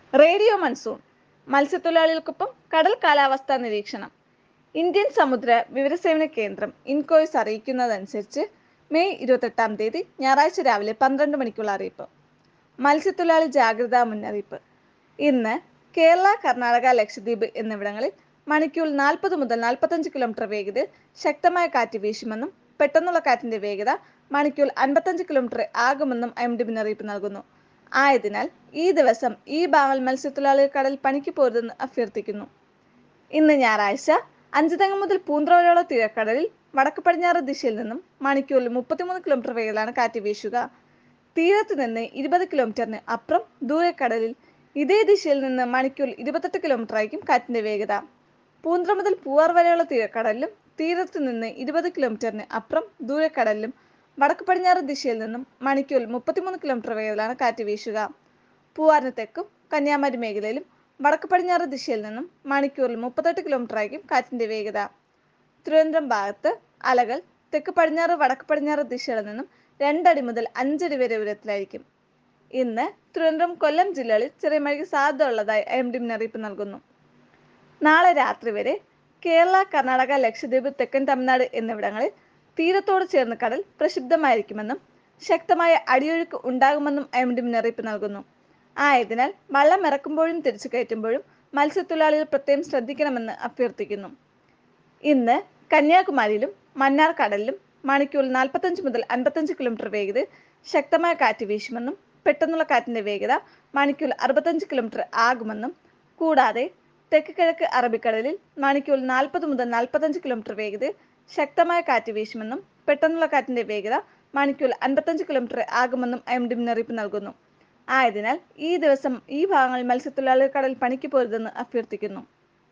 Radio monsoon മത്സ്യത്തൊഴിലാളികൾക്കൊപ്പം കടൽ കാലാവസ്ഥാ നിരീക്ഷണം. ഇന്ത്യൻ സമുദ്ര വിവരസേവന കേന്ദ്രം ഇൻകോയ്സ് അറിയിക്കുന്നതനുസരിച്ച് മെയ് 28-ാം തീയതി ഞായറാഴ്ച രാവിലെ 12 മണിക്കുള്ള അറിയിപ്പ്. മത്സ്യത്തൊഴിലാളി ജാഗ്രതാ മുന്നറിയിപ്പ്. ഇന്ന് കേരള, കർണാടക, ലക്ഷദ്വീപ് എന്നിവിടങ്ങളിൽ മണിക്കൂറിൽ 40 മുതൽ 45 കിലോമീറ്റർ വേഗതയിൽ ശക്തമായ കാറ്റ് വീശുമെന്നും പെട്ടെന്നുള്ള കാറ്റിന്റെ വേഗത മണിക്കൂറിൽ 55 കിലോമീറ്റർ ആകുമെന്നും IMD മുന്നറിയിപ്പ് നൽകുന്നു. ആയതിനാൽ ഈ ദിവസം ഈ ഭാഗങ്ങൾ മത്സ്യത്തൊഴിലാളികൾ കടൽ പണിക്ക് പോരുതെന്ന് അഭ്യർത്ഥിക്കുന്നു. ഇന്ന് ഞായറാഴ്ച അഞ്ചുതെങ്ങ് മുതൽ പൂന്തുറ വരെയുള്ള തീരക്കടലിൽ വടക്ക് പടിഞ്ഞാറ് ദിശയിൽ നിന്നും മണിക്കൂറിൽ 33 കിലോമീറ്റർ വേഗത്തിലാണ് കാറ്റ് വീശുക. തീരത്ത് നിന്ന് 20 കിലോമീറ്ററിന് അപ്പുറം ദൂരക്കടലിൽ ഇതേ ദിശയിൽ നിന്ന് മണിക്കൂറിൽ 28 കിലോമീറ്റർ ആയിരിക്കും കാറ്റിന്റെ വേഗത. പൂന്തുറ മുതൽ പൂവാർ വരെയുള്ള തീരക്കടലിലും തീരത്ത് നിന്ന് 20 കിലോമീറ്ററിന് അപ്പുറം ദൂരക്കടലിലും വടക്ക് പടിഞ്ഞാറ് ദിശയിൽ നിന്നും മണിക്കൂറിൽ 33 കിലോമീറ്റർ വേഗത്തിലാണ് കാറ്റ് വീശുക. പൂവാറിന് തെക്കും കന്യാകുമാരി മേഖലയിലും വടക്ക് പടിഞ്ഞാറ് ദിശയിൽ നിന്നും മണിക്കൂറിൽ 38 കിലോമീറ്റർ ആയിരിക്കും കാറ്റിന്റെ വേഗത. തിരുവനന്തപുരം ഭാഗത്ത് അലകൾ തെക്ക് പടിഞ്ഞാറ് വടക്ക് പടിഞ്ഞാറ് ദിശകളിൽ നിന്നും 2 അടി മുതൽ 5 അടി വരെ ഉയരത്തിലായിരിക്കും. ഇന്ന് തിരുവനന്തപുരം, കൊല്ലം ജില്ലകളിൽ ചെറിയ മഴയ്ക്ക് സാധ്യത ഉള്ളതായി IMD മുന്നറിയിപ്പ് നൽകുന്നു. നാളെ രാത്രി വരെ കേരള, കർണാടക, ലക്ഷദ്വീപ്, തെക്കൻ തമിഴ്നാട് എന്നിവിടങ്ങളിൽ തീരത്തോട് ചേർന്ന് കടൽ പ്രക്ഷുബ്ധമായിരിക്കുമെന്നും ശക്തമായ അടിയൊഴുക്ക് ഉണ്ടാകുമെന്നും IMD മുന്നറിയിപ്പ് നൽകുന്നു. ആയതിനാൽ വള്ളം ഇറക്കുമ്പോഴും തിരിച്ചു കയറ്റുമ്പോഴും മത്സ്യത്തൊഴിലാളികൾ പ്രത്യേകം ശ്രദ്ധിക്കണമെന്ന് അഭ്യർത്ഥിക്കുന്നു. ഇന്ന് കന്യാകുമാരിയിലും മന്നാർ കടലിലും മണിക്കൂറിൽ 45 മുതൽ 55 കിലോമീറ്റർ വേഗതയിൽ ശക്തമായ കാറ്റ് വീശുമെന്നും പെട്ടെന്നുള്ള കാറ്റിന്റെ വേഗത മണിക്കൂറിൽ 65 കിലോമീറ്റർ ആകുമെന്നും കൂടാതെ തെക്ക് കിഴക്ക് അറബിക്കടലിൽ മണിക്കൂറിൽ 40 മുതൽ 45 കിലോമീറ്റർ വേഗതയിൽ ശക്തമായ കാറ്റ് വീശുമെന്നും പെട്ടെന്നുള്ള കാറ്റിന്റെ വേഗത മണിക്കൂറിൽ 55 കിലോമീറ്റർ ആകുമെന്നും IMD മുന്നറിയിപ്പ് നൽകുന്നു. ആയതിനാൽ ഈ ദിവസം ഈ ഭാഗങ്ങളിൽ മത്സ്യത്തൊഴിലാളികൾ കടൽ പണിക്ക് പോരുതെന്ന് അഭ്യർത്ഥിക്കുന്നു.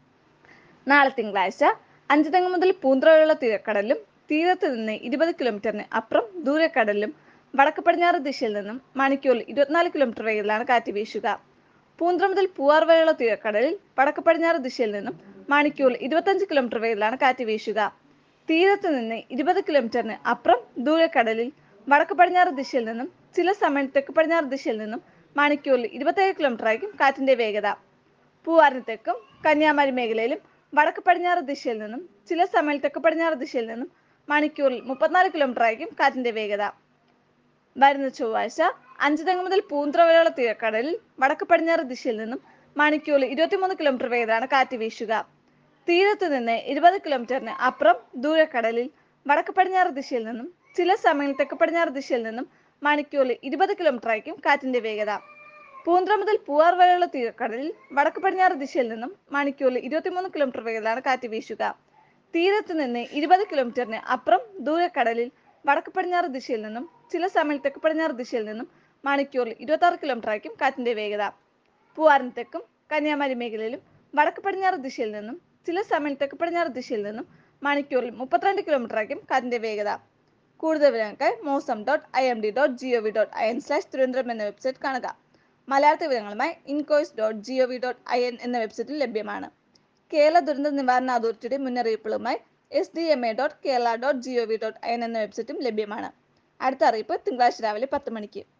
നാളെ തിങ്കളാഴ്ച അഞ്ചുതെങ്ങ് മുതൽ പൂന്തുറ വരെയുള്ള തീരക്കടലിലും തീരത്ത് നിന്ന് 20 കിലോമീറ്ററിന് അപ്പുറം ദൂരക്കടലിലും വടക്ക് പടിഞ്ഞാറ് ദിശയിൽ നിന്നും മണിക്കൂറിൽ 24 കിലോമീറ്റർ വേഗത്തിലാണ് കാറ്റ് വീശുക. പൂന്തുറ മുതൽ പൂവാർ വരെയുള്ള തീരക്കടലിൽ വടക്ക് പടിഞ്ഞാറ് ദിശയിൽ നിന്നും മണിക്കൂറിൽ 25 കിലോമീറ്റർ വേഗത്തിലാണ് കാറ്റ് വീശുക. തീരത്ത് നിന്ന് 20 കിലോമീറ്ററിന് അപ്പുറം ദൂരക്കടലിൽ വടക്ക് പടിഞ്ഞാറ് ദിശയിൽ നിന്നും ചില സമയം തെക്ക് പടിഞ്ഞാറ് ദിശയിൽ നിന്നും മണിക്കൂറിൽ 27 കിലോമീറ്റർ ആയിരിക്കും കാറ്റിന്റെ വേഗത. പൂവാറിന് തെക്കും കന്യാകുമാരി മേഖലയിലും വടക്ക് പടിഞ്ഞാറ് ദിശയിൽ നിന്നും ചില സമയം തെക്ക് പടിഞ്ഞാറ് ദിശയിൽ നിന്നും മണിക്കൂറിൽ 34 കിലോമീറ്റർ ആയിരിക്കും കാറ്റിന്റെ വേഗത. വരുന്ന ചൊവ്വാഴ്ച അഞ്ചുതെങ്ങ് മുതൽ പൂന്തുറ വരെയുള്ള തീരക്കടലിൽ വടക്ക് പടിഞ്ഞാറ് ദിശയിൽ നിന്നും മണിക്കൂറിൽ 23 കിലോമീറ്റർ വേഗത്തിലാണ് കാറ്റ് വീശുക. തീരത്ത് നിന്ന് 20 കിലോമീറ്ററിന് അപ്പുറം ദൂരക്കടലിൽ വടക്ക് പടിഞ്ഞാറ് ദിശയിൽ നിന്നും ചില സമയം തെക്ക് പടിഞ്ഞാറ് ദിശയിൽ നിന്നും മണിക്കൂറിൽ 20 കിലോമീറ്റർ ആയിരിക്കും കാറ്റിന്റെ വേഗത. പൂന്തുറ മുതൽ പൂവാർ വരെയുള്ള തീരക്കടലിൽ വടക്ക് പടിഞ്ഞാറ് ദിശയിൽ നിന്നും മണിക്കൂറിൽ 23 കിലോമീറ്റർ വേഗത്തിലാണ് കാറ്റ് വീശുക. തീരത്ത് നിന്ന് 20 കിലോമീറ്ററിന് അപ്പുറം ദൂരക്കടലിൽ വടക്ക് പടിഞ്ഞാറ് ദിശയിൽ നിന്നും ചില സമയം തെക്ക് പടിഞ്ഞാറ് ദിശയിൽ നിന്നും മണിക്കൂറിൽ 26 കിലോമീറ്റർ ആയിരിക്കും കാറ്റിന്റെ വേഗത. പൂവാറിന് തെക്കും കന്യാകുമാരി മേഖലയിലും വടക്ക് പടിഞ്ഞാറ് ദിശയിൽ നിന്നും ചില സമയം തെക്ക് പടിഞ്ഞാറ് ദിശയിൽ നിന്നും മണിക്കൂറിൽ 32 കിലോമീറ്റർ ആയിരിക്കും കാറ്റിന്റെ വേഗത. കൂടുതൽ വിവരങ്ങൾക്കായി mosam.imd.gov.in/തിരുവനന്തപുരം എന്ന വെബ്സൈറ്റ് കാണുക. മലയാളത്തിൽ വിവരങ്ങളുമായി incois.gov.in എന്ന വെബ്സൈറ്റിൽ ലഭ്യമാണ്. കേരള ദുരന്ത നിവാരണ അതോറിറ്റിയുടെ മുന്നറിയിപ്പുകളുമായി sdma.kerala.gov.in എന്ന വെബ്സൈറ്റും ലഭ്യമാണ്. അടുത്ത അറിയിപ്പ് തിങ്കളാഴ്ച രാവിലെ 10 മണിക്ക്.